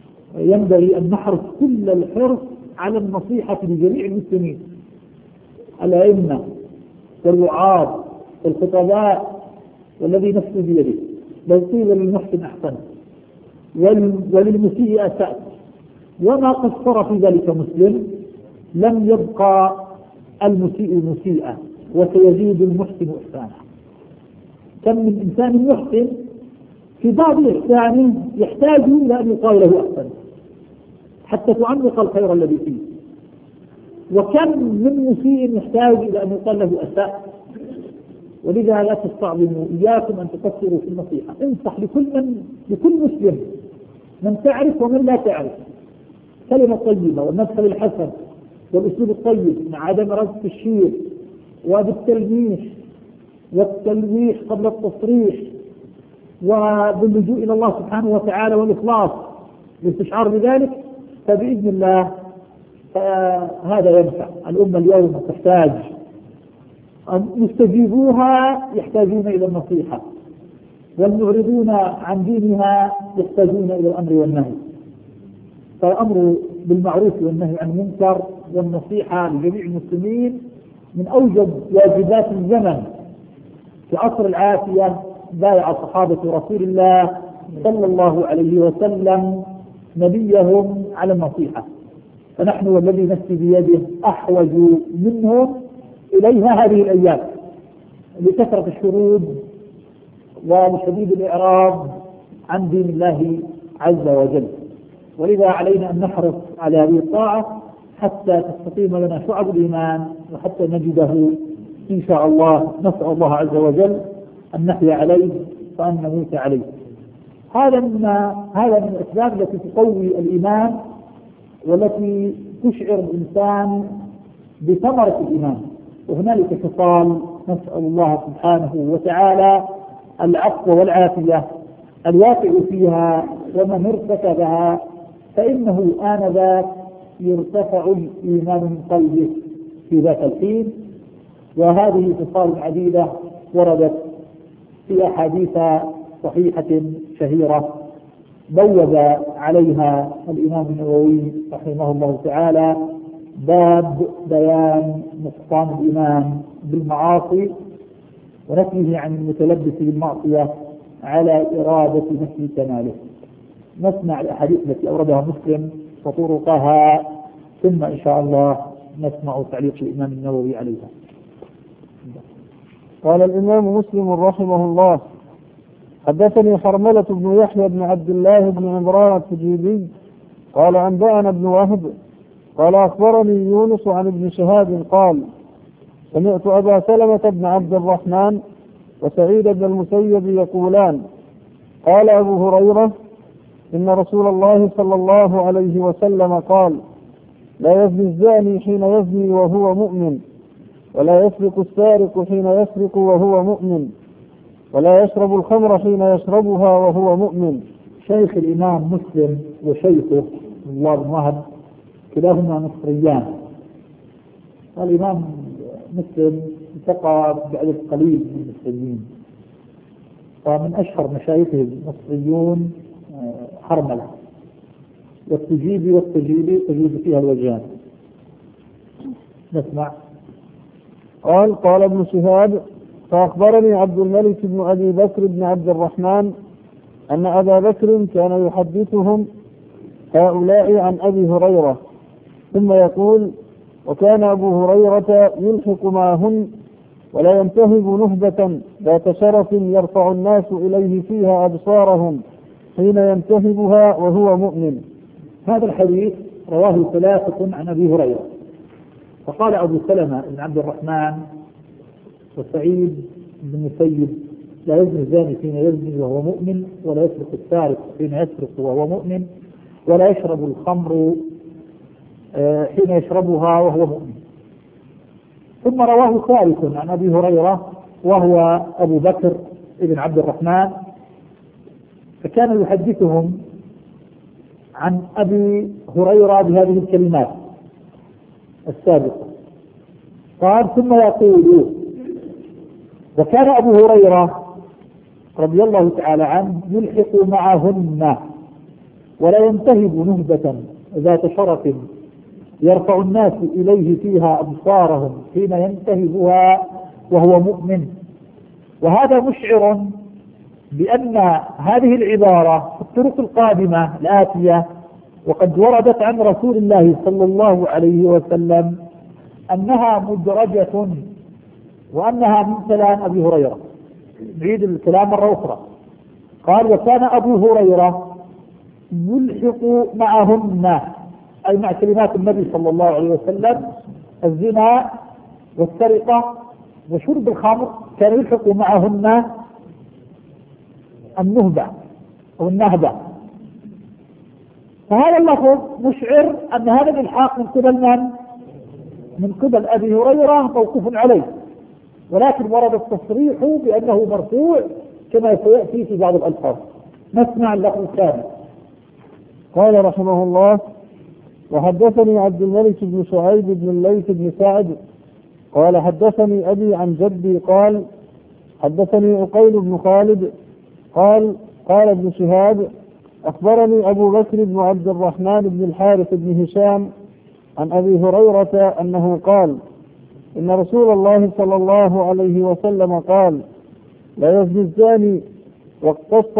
ينبغي أن نحرص كل الحرص على النصيحة لجميع المسلمين، الأئمة والوعاظ والخطباء والذي نفسي بيده لو قيل للمحسن أحسن وللمسيء أسأت وما قصر في ذلك مسلم لم يبقى المسيء مسيئا وسيزيد المحسن إحسانا. كم من إنسان محسن في بعض إحسانه يحتاج إلى أن يقال له أحسن حتى تعمق الخير الذي فيه، وكم من مسيء يحتاج إلى أن يقال له أساء. ولذا لا تستعظموا، إياكم أن تقصروا في النصيحة. انصح لكل مسلم، من تعرف ومن لا تعرف، كلمة طيبة والمدخل الحسن والأسلوب الطيب مع عدم رد الشير وبالتلميح والتلويح قبل التصريح وباللجوء إلى الله سبحانه وتعالى والإخلاص والاستشعار بذلك، فبإذن الله هذا ينفع. الأمة اليوم تحتاج المستجيبوها يحتاجون إلى النصيحة، والمعرضون عن دينها يحتاجون إلى الأمر والنهي. فالأمر بالمعروف والنهي عن المنكر والنصيحة لجميع المسلمين من أوجب واجبات الزمن. في عصر العافية بايع صحابة رسول الله صلى الله عليه وسلم نبيهم على النصيحة، فنحن والذي نفسي بيده أحوج منهم إليها هذه الأيام لكثرة الشرود ولشديد الإعراض عن دين الله عز وجل. ولذا علينا أن نحرص على هذه الطاعة حتى تستقيم لنا شعب الإيمان وحتى نجده إن شاء الله. نسأل الله عز وجل أن نحيا عليه وأن نموت عليه. هذا من الأسباب التي تقوي الإيمان والتي تشعر الإنسان بثمرة الإيمان. وهنالك خصال نسأل الله سبحانه وتعالى العفو والعافية الواقع فيها، ومن ارتكبها فإنه آنذاك يرتفع الإيمان من قلبه في ذاك الحين. وهذه خصال عديدة وردت في أحاديث صحيحة شهيرة بوب عليها الإمام النووي رحمه الله تعالى باب بيان نقصان الإيمان بالمعاصي ونفيه عن المتلبس بالمعصية على إرادة نفي كماله. نسمع الأحاديث التي أوردها مسلم وطرقها، ثم إن شاء الله نسمع تعليق الإمام النووي عليها. قال الإمام مسلم رحمه الله: حدثني حرملة بن يحيى بن عبد الله بن عمران التجيبي قال أنبأنا ابن وهب قال أخبرني يونس عن ابن شهاب قال سمعت أبا سلمة بن عبد الرحمن وسعيد بن المسيب يقولان قال أبو هريرة إن رسول الله صلى الله عليه وسلم قال لا يزني الزاني حين يزني وهو مؤمن، ولا يسرق السارق حين يسرق وهو مؤمن، ولا يشرب الخمر حين يشربها وهو مؤمن. شيخ الإمام مسلم وشيخه الله بن وهب كلاهما مصريان. الإمام مسلم التقى بعدد قليل من المصريين، ومن أشهر مشايخه المصريون حرملة والتجيبي تجوز فيها الوجهان. نسمع. قال ابن شهاب فأخبرني عبد الملك بن أبي بكر بن عبد الرحمن أن أبا بكر كان يحدثهم هؤلاء عن أبي هريرة، ثم يقول وكان أبو هريرة يلحق معهن ولا ينتهب نهبة ذات شرف يرفع الناس إليه فيها أبصارهم حين ينتهبها وهو مؤمن. هذا الحديث رواه ثلاثة عن أبي هريرة، فقال أبو سلمة بن عبد الرحمن وسعيد بن المسيب لا يزني الزاني حين يزني وهو مؤمن، ولا يسرق السارق حين يسرق وهو مؤمن، ولا يشرب الخمر حين يشربها وهو مؤمن. ثم رواه ثالث عن أبي هريرة وهو أبو بكر بن عبد الرحمن، فكان يحدثهم عن أبي هريرة بهذه الكلمات السابقة. قال ثم يقول وكان أبو هريرة رضي الله تعالى عنه يلحق معهن ولا ينتهب نهبة ذات شرف يرفع الناس إليه فيها أبصارهم حين ينتهبها وهو مؤمن. وهذا مشعر بأن هذه العبارة في الطرق القادمة الآتية وقد وردت عن رسول الله صلى الله عليه وسلم أنها مدرجة وأنها من كلام أبي هريرة. نعيد الكلام مرة أخرى. قال: وكان أبو هريرة يلحق معهن، أي مع كلمات النبي صلى الله عليه وسلم، الزنا والسرقة وشرب الخمر، كان يلحق معهن النهبة أو النهبة. فهذا اللفظ مشعر أن هذا الإلحاق من قبل من؟ من قبل أبي هريرة موقوف عليه، ولكن ورد التصريح بأنه مرفوع كما سيأتي في بعض الألفاظ. نسمع اللفظ الثاني. قال رحمه الله: وحدثني عبد الملك بن شعيب بن الليث بن سعد قال حدثني أبي عن جدي قال حدثني عقيل بن خالد قال ابن شهاب أخبرني أبو بكر بن عبد الرحمن بن الحارث بن هشام عن أبي هريرة أنه قال: إن رسول الله صلى الله عليه وسلم قال: لا يزني الزاني، واقتص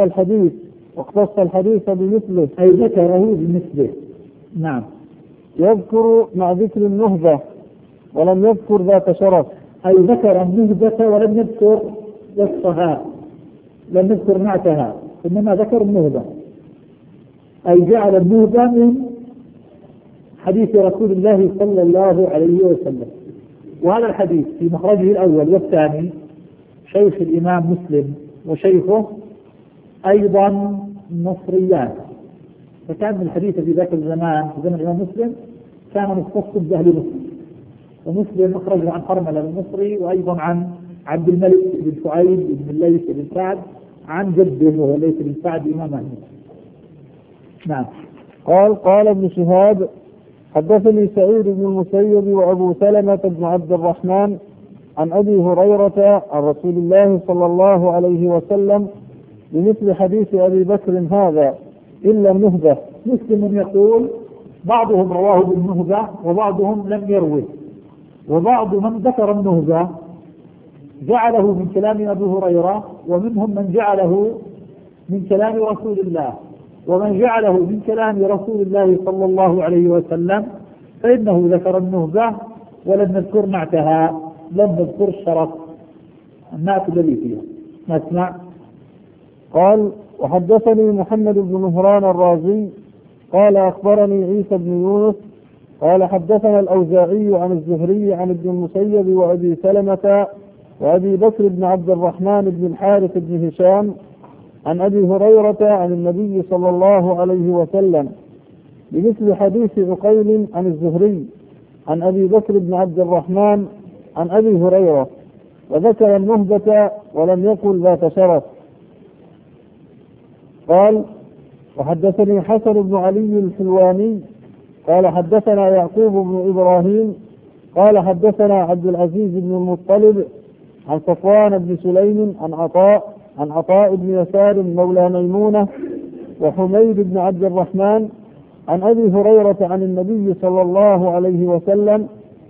الحديث بمثله، أي ذكره بمثله. نعم. يذكر مع ذكر النهبة ولم يذكر ذات شرف، أي ذكر النهبة ولم يذكر وصفها، لم يذكر نعتها، إنما ذكر النهبة، أي جعل النهبة من حديث رسول الله صلى الله عليه وسلم. وهذا الحديث في مخرجه الأول والثاني شيخ الإمام مسلم وشيخه أيضا مصريان، فكان الحديث في ذاك الزمان في زمن الإمام مسلم كان مختص بأهل مسلم، ومسلم أخرجه عن حرملة المصري وأيضا عن عبد الملك بن شعيب بن الليث بن سعد عن جده وهو الليث بن سعد إمام أهل مسلم. نعم. قال ابن شهاب حدثني سعيد بن المسيب وأبو سلمة بن عبد الرحمن عن أبي هريرة عن رسول الله صلى الله عليه وسلم بمثل حديث أبي بكر هذا إلا النهبة. مسلم يقول بعضهم رواه بالنهبة وبعضهم لم يروه، وبعض من ذكر النهبة جعله من كلام أبي هريرة، ومنهم من جعله من كلام رسول الله، ومن جعله من كلام رسول الله صلى الله عليه وسلم فإنه ذكر النهبة ولم نذكر نعتها، لم نذكر الشرف النعت الذي فيها. نسمع. قال: وحدثني محمد بن مهران الرازي قال أخبرني عيسى بن يونس قال حدثنا الأوزاعي عن الزهري عن ابن المسيب وأبي سلمة وأبي بكر بن عبد الرحمن بن الحارث بن هشام عن أبي هريرة عن النبي صلى الله عليه وسلم بمثل حديث عقيل عن الزهري عن أبي بكر بن عبد الرحمن عن أبي هريرة، وذكر النهبة ولم يقل ذات شرف. قال: وحدثني حسن بن علي الحلواني قال حدثنا يعقوب بن إبراهيم قال حدثنا عبد العزيز بن المطلب عن صفوان بن سليم عن عطاء بن يسار مولى ميمونة وحميد بن عبد الرحمن عن أبي هريرة عن النبي صلى الله عليه وسلم.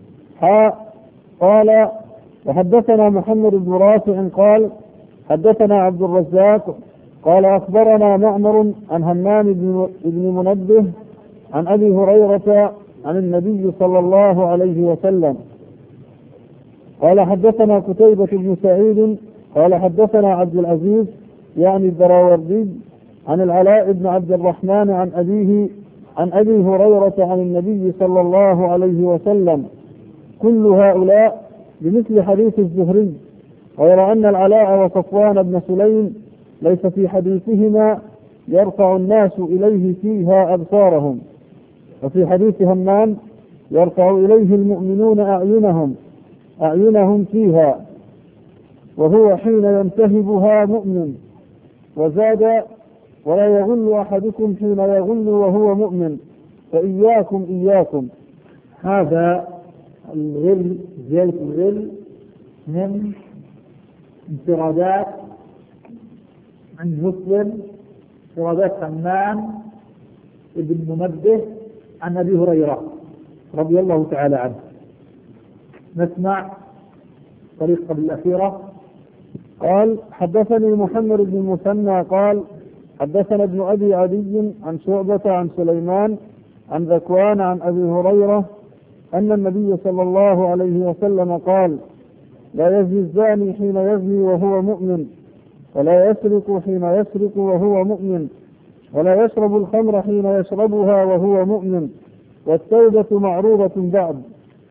قال: وحدثنا محمد بن رافع قال حدثنا عبد الرزاق قال أخبرنا معمر عن همام بن منبه عن أبي هريرة عن النبي صلى الله عليه وسلم. قال حدثنا قتيبة بن سعيد قال حدثنا عبد العزيز يعني الدراوردي عن العلاء بن عبد الرحمن عن أبيه عن أبي هريرة عن النبي صلى الله عليه وسلم، كل هؤلاء بمثل حديث الزهري، غير أن العلاء وصفوان بن سليم ليس في حديثهما يرفع الناس إليه فيها أبصارهم، وفي حديث همام يرفع إليه المؤمنون أعينهم فيها، وهو حين ينتهبها مؤمن. وزاد: ولا يغل أحدكم حين يغل وهو مؤمن، فإياكم. هذا الغل، زيادة الغل من انفرادات عند مسلم، انفرادات همام ابن منبه عن أبي هريرة، رضي الله تعالى عنه. نسمع طريقة الأخيرة. قال حدثني محمد بن المثنى قال حدثنا ابن أبي عدي عن شعبة عن سليمان عن ذكوان عن أبي هريرة أن النبي صلى الله عليه وسلم قال لا يزني الزاني حين يزني وهو مؤمن، ولا يسرق حين يسرق وهو مؤمن، ولا يشرب الخمر حين يشربها وهو مؤمن، والتوبة معروضة بعد.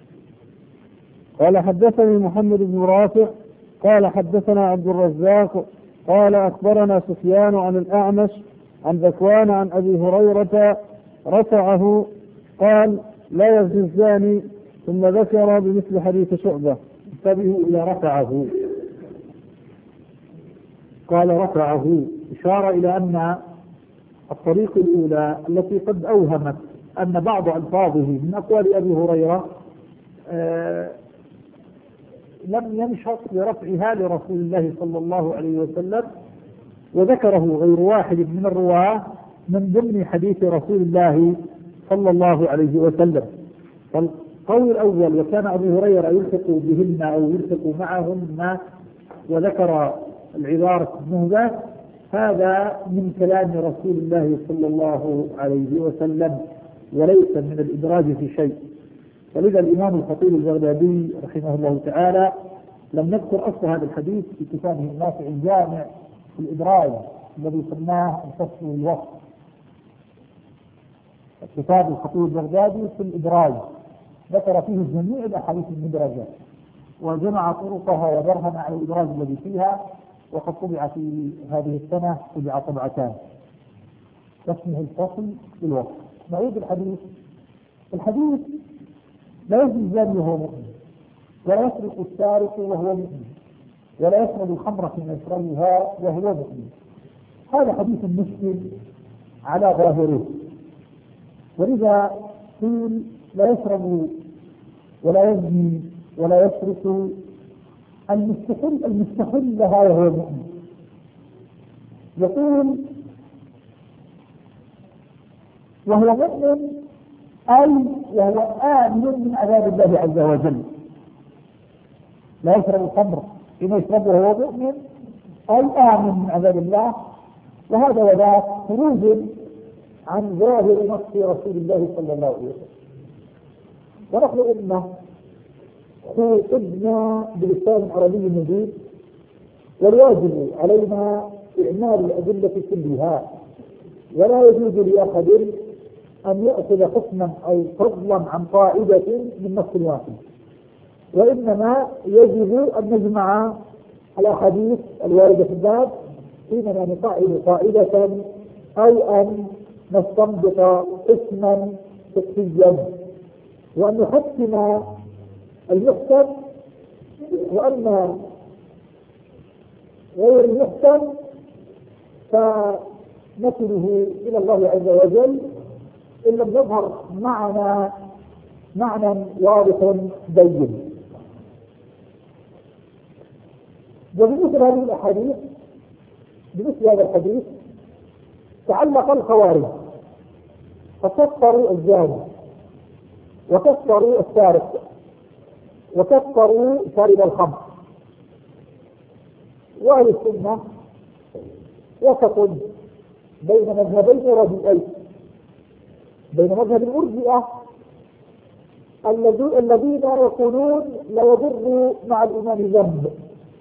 قال حدثني محمد بن رافع قال حدثنا عبد الرزاق قال أخبرنا سفيان عن الأعمش عن ذكوان عن أبي هريرة رفعه قال لا يزني الزاني، ثم ذكر بمثل حديث شعبة. انتبهوا إلى رفعه، قال رفعه، إشارة إلى أن الطريق الأولى التي قد أوهمت أن بعض ألفاظه من أقوال أبي هريرة لم ينشط برفعها لرسول الله صلى الله عليه وسلم، وذكره غير واحد من الرواة من ضمن حديث رسول الله صلى الله عليه وسلم. فالقول الأول وكان أبو هريرة يلحق بهن أو يلحق معهن وذكر العبارة النهبة، هذا من كلام رسول الله صلى الله عليه وسلم وليس من الإدراج في شيء. ولذا الإمام الخطيب البغدادي رحمه الله تعالى لم نذكر أصل هذا الحديث في كتابه النافع الجامع في الإدراج الذي سماه الفصل والوصف. كتاب الخطيب البغدادي في الإدراج ذكر فيه جميع الأحاديث المدرجة وجمع طرقها وبرهن على الإدراج الذي فيها، وقد طبع في هذه السنة طبع طبعتان اسمه الفصل بالوصف. نعيد الحديث. الحديث لا يزني الزاني وهو مؤمن، ولا يسرق السارق وهو مؤمن، ولا يشرب الخمر في مشربها وهو مؤمن. هذا حديث مشكل على ظاهره، ولذا قيل لا يشرب ولا يزني ولا يسرق المستحل لها وهو مؤمن. يقول وهو مؤمن أي وهو آمن من عذاب الله عز وجل. لا يشرب الخمر إنه يشربه وهو مؤمن أي آمن من عذاب الله، وهذا وذاك خروج عن ظاهر نص رسول الله صلى الله عليه وسلم. ونحن أمة خطبنا بلسان عربي مبين، والواجب علينا إعمال الأدلة كلها، ولا يجوز لأحد أن يأخذ حكما أو فضلا عن قاعدة من نص واحد، وإنما يجب أن نجمع الأحاديث الواردة في الباب حينما نقعد قاعدة أو أن نستنبط اسما فقهيا، وأن نحكم المحكم، وأن غير المحكم فنكله إلى الله عز وجل إن لم يظهر معنا معنى واضح بين. وبمثل هذه الأحاديث بمثل هذا الحديث تعلق الخوارج فكفروا الزاني وكفروا السارق وكفروا شارب الخمر. وأهل السنة وسط بين مذهبين رديئين، بين مذهب المرجئة الذين يقولون لا يضر مع الإيمان ذنب،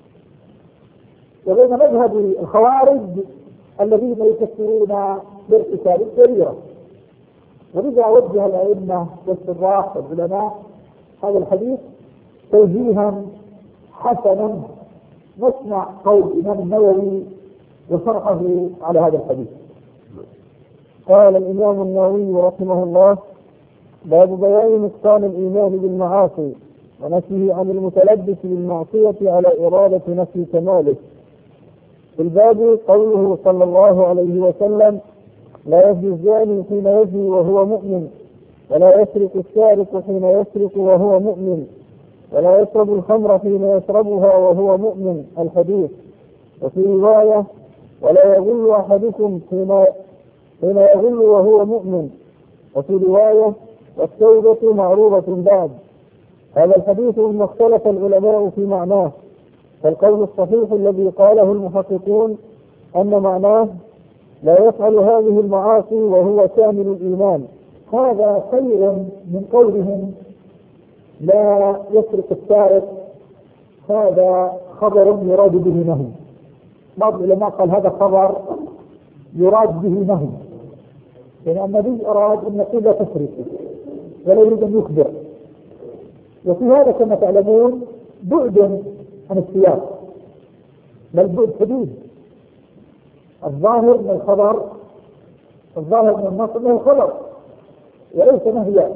وبين مذهب الخوارج الذين يكفرون بارتكاب الكبيرة. ولذا وجه الأئمة والشراح والعلماء هذا الحديث توجيها حسنا. نسمع قول الإمام النووي وشرحه على هذا الحديث. قال الإمام النووي رحمه الله: باب بيان نقصان الإيمان بالمعاصي ونفيه عن المتلبس بالمعصية على إرادة نفي كماله. في الباب قوله صلى الله عليه وسلم: لا يزني الزاني حين يزني وهو مؤمن، ولا يسرق السارق حين يسرق وهو مؤمن، ولا يشرب الخمر حين يشربها وهو مؤمن. الحديث. وفي رواية: ولا يغل أحدكم حين يغل وهو مؤمن. وفي رواية: والتوبة معروضة بعد. هذا الحديث مما اختلف العلماء في معناه، فالقول الصحيح الذي قاله المحققون أن معناه لا يفعل هذه المعاصي وهو كامل الإيمان. هذا خير من قولهم لا يسرق السارق، هذا خبر يراد به نهي. بعض العلماء قال هذا خبر يراد به نهي، يعني النبي أراد أن يقول لا تسرق ولا يريد أن يخبر. وفي هذا كما تعلمون بعد عن السياق، بل بعد حدود. الظاهر من الخبر، الظاهر من النص انه خبر وليس نهيا،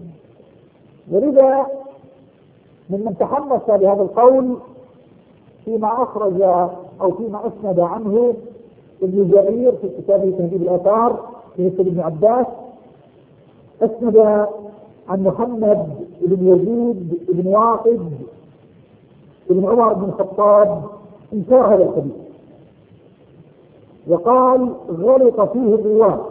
ولذا ممن تحمس لهذا القول فيما اخرج او فيما اسند عنه ابن جرير في كتابه تهذيب الاثار في مسند ابن عباس، اسند عن محمد بن يزيد بن واقد بن عمر بن الخطاب انكار هذا الحديث، وقال غلط فيه الرواة،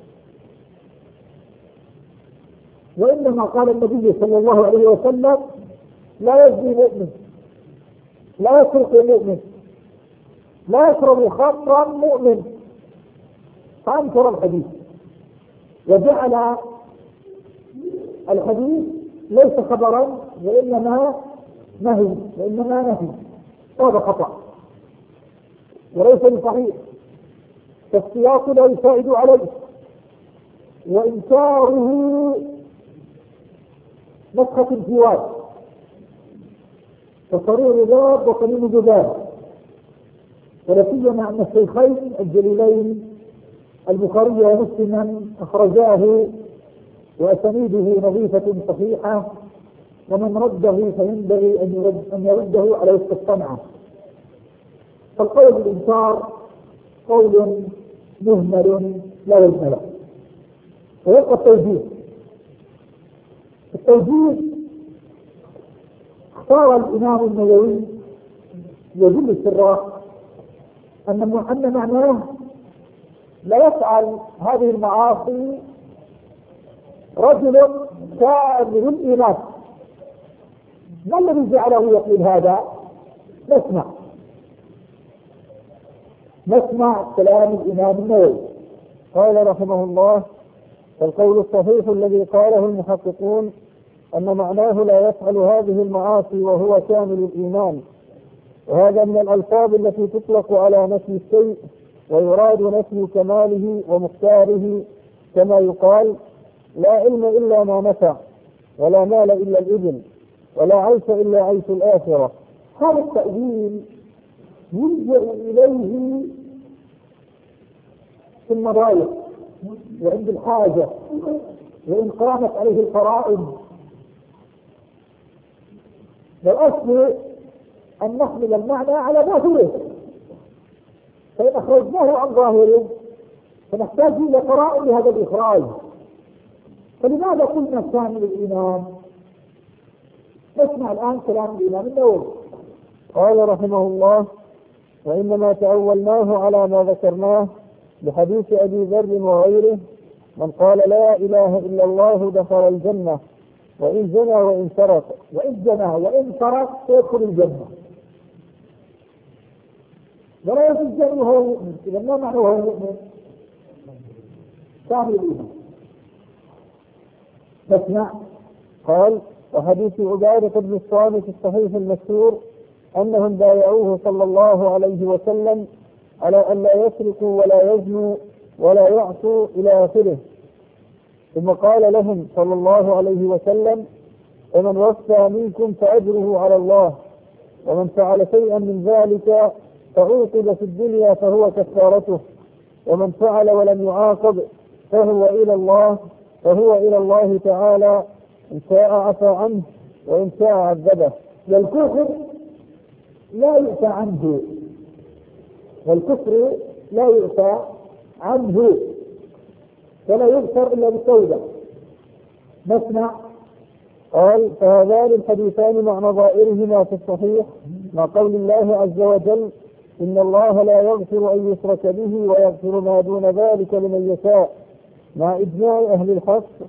وإنما قال النبي صلى الله عليه وسلم لا يزني مؤمن، لا يسرق مؤمن، لا يشرب خمرا مؤمن، فأنكر الحديث وجعل الحديث ليس خبرا وإنما نهي، هذا خطأ وليس بصحيح، فالسياق لا يساعد عليه، وإنكاره نسخة انفواد، فصرير ذاب وقليل جذاب، ولا سيما أن الشيخين الجليلين البخاري ومسلما أخرجاه وأسانيده نظيفة صحيحة، ومن رده فينبغي أن يرده على وفق الصنعة. فالقول بالإنكار قول مهمل لا وزن له. ويبقى التوجيه اختار الإمام النووي يدل السراء أن معناه لا يفعل هذه المعاصي رجل كامل الإيمان. ما الذي جعله يقول هذا؟ نسمع كلام الإمام النووي. قال رحمه الله: فالقول الصحيح الذي قاله المحققون أن معناه لا يفعل هذه المعاصي وهو كامل الإيمان، وهذا من الألفاظ التي تطلق على نفي الشيء ويراد نفي كماله ومختاره، كما يقال: لا علم إلا ما نفع، ولا مال إلا الإبل، ولا عيش إلا عيش الآخرة. هذا التأويل يلجأ إليه في المضايق وعند الحاجة، وإن قامت عليه الفرائض. والأصل أن نحمل المعنى على ظاهره، فإن أخرجناه عن ظاهره فنحتاج إلى قرائن لهذا الإخراج. فلماذا قلنا كامل الإيمان؟ نسمع الآن كلام الإمام النووي. قال رحمه الله: وإنما تأولناه على ما ذكرناه بحديث أبي ذر وغيره: من قال لا إله إلا الله دخل الجنة، وإن زنى وإن سرق يدخل الجنة. ولا يدخل الجنة وهو مؤمن. إذا ما معنى وهو مؤمن؟ كامل الإيمان. نسمع. قال: وحديث عبادة بن الصامت الصحيح المشهور أنهم بايعوه صلى الله عليه وسلم على أن لا يسرقوا ولا يزنوا ولا يعصوا إلى آخره، ثم قال لهم صلى الله عليه وسلم: ومن وفى منكم فأجره على الله، ومن فعل شيئا من ذلك فعوقب في الدنيا فهو كفارته، ومن فعل ولم يعاقب فهو إلى الله تعالى، إن شاء عفى عنه وإن شاء عذبه. والكفر لا يعفى عنه، فلا يغفر إلا بالتوبة. نسمع. قال: فهذان الحديثان مع نظائرهما في الصحيح مع قول الله عز وجل: إن الله لا يغفر أن يشرك به ويغفر ما دون ذلك لمن يشاء، مع إجماع أهل الحق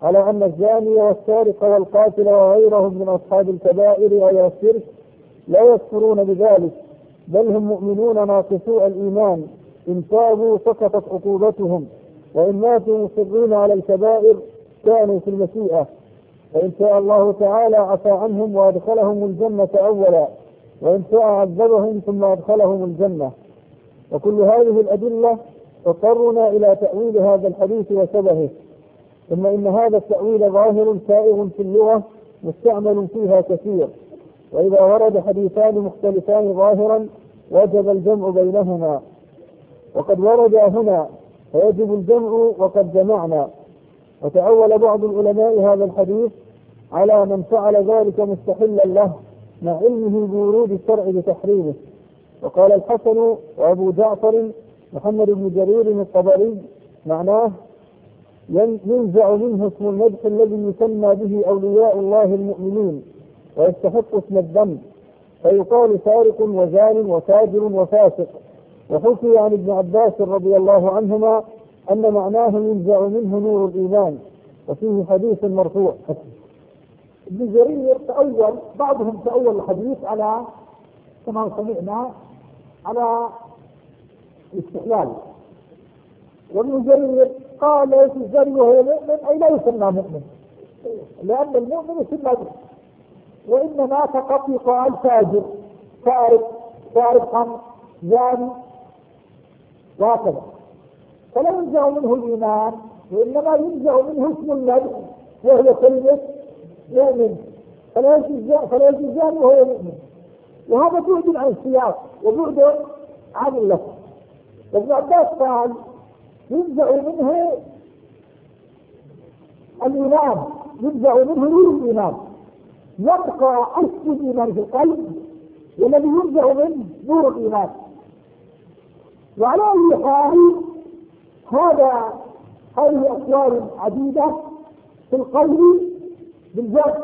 على أن الزاني والسارق والقاتل وغيرهم من أصحاب الكبائر غير الشرك لا يكفرون بذلك، بل هم مؤمنون ناقصو الإيمان، إن تابوا سقطت عقوبتهم، وإن ماتوا مصرين على الكبائر كانوا في المشيئة، فإن شاء الله تعالى عفى عنهم وأدخلهم الجنة أولا، وإن شاء عذبهم ثم أدخلهم الجنة. وكل هذه الأدلة تضطرنا إلى تأويل هذا الحديث وشبهه، ثم إن هذا التأويل ظاهر سائغ في اللغة مستعمل فيها كثير، وإذا ورد حديثان مختلفان ظاهرا وجب الجمع بينهما، وقد ورد هنا فيجب الجمع وقد جمعنا. وتأول بعض العلماء هذا الحديث على من فعل ذلك مستحلا له مع علمه بورود الشرع بتحريمه. وقال الحسن وأبو جعفر محمد بن جرير الطبري معناه ينزع منه اسم المدح الذي يسمى به أولياء الله المؤمنين ويستحق اسم الذنب، فيقال سارق وزان وفاجر وفاسق. وحكي عن ابن عباس رضي الله عنهما أن معناه ينزع منه نور الإيمان، وفيه حديث مرفوع. ابن جرير تأول، بعضهم تأول الحديث على كما سمعنا على الاستحلال، وابن جرير قال ليس الزاني وهو مؤمن أي لا يسمى مؤمن، لأن المؤمن يسمى به، وإنما فقط يقال فاجر سارق خمر زاني وهكذا، فلا ينزع منه الإيمان، وإنما ينزع منه اسم المدح وهو كلمة مؤمن، فلا يجوز الزاني وهو مؤمن. وهذا بعد عن السياق وبعد عن اللفظ. ابن عباس قال ينزع منه الإيمان، ينزع منه نور الإيمان، يبقى أصل الإيمان في القلب والذي ينزع منه نور الإيمان. وعلى أي حال هذه أقوال عديدة في القول بالجد.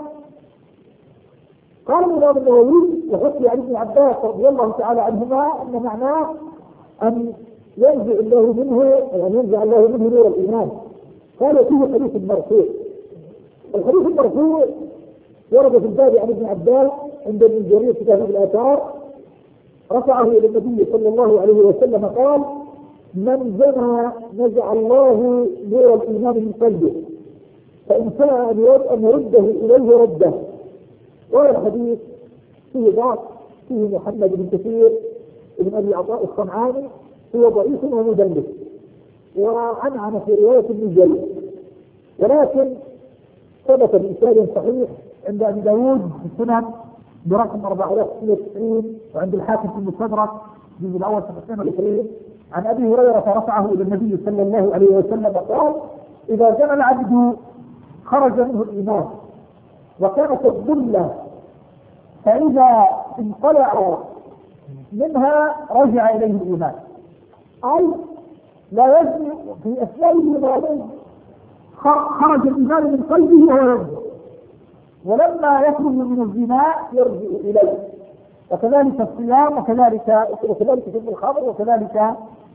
قال الإمام النووي وحكي عن ابن عباس رضي الله تعالى عنهما أن معناه أن ينزع الله منه نور الإيمان. قال فيه حديث مرفوع. الحديث المرفوع ورد في الباب عن ابن عباس عند ابن جرير في كتاب الآثار، رفعه إلى النبي صلى الله عليه وسلم قال: من زنى نزع الله نور الإيمان من قلبه، فإن شاء أن يرده إليه رده. وهذا الحديث فيه ضعف، فيه محمد بن كثير بن أبي عطاء الصنعاني هو ضعيف ومدلس، وعنعن في رواية ابن جرير، ولكن ثبت بإسناد صحيح عند أبي داود في السنن برقم 4090، وعند الحاكم في المستدرك الجزء الأول 22 عن أبي هريرة رفعه إلى النبي صلى الله عليه وسلم قال: إذا زنى العبد خرج منه الإيمان وكانت الذلة، فإذا انقلع منها رجع إليه الإيمان، أي لا يزني في أثناء الإيمان، خرج الإيمان من قلبه وهو يزني، ولما يخرج من الزنا يرجع إليه. وكذلك الصيام، وكذلك شرب الخمر، وكذلك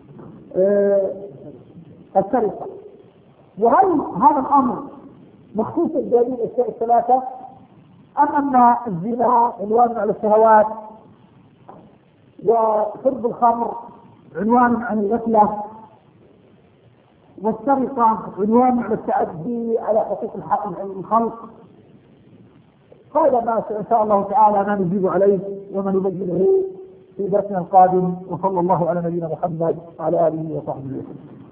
السرقة. وهل هذا الأمر مخصوص بهذه الأشياء الثلاثة، أم أن الزنا عنوان على الشهوات، وشرب الخمر عنوان عن الغفلة، والسرقة عنوان على التعدي على حقوق الخلق؟ هذا ما إن شاء الله تعالى ما نجيب عليه وما نبينه في درسنا القادم. وصلى الله على نبينا محمد وعلى آله وصحبه وسلم.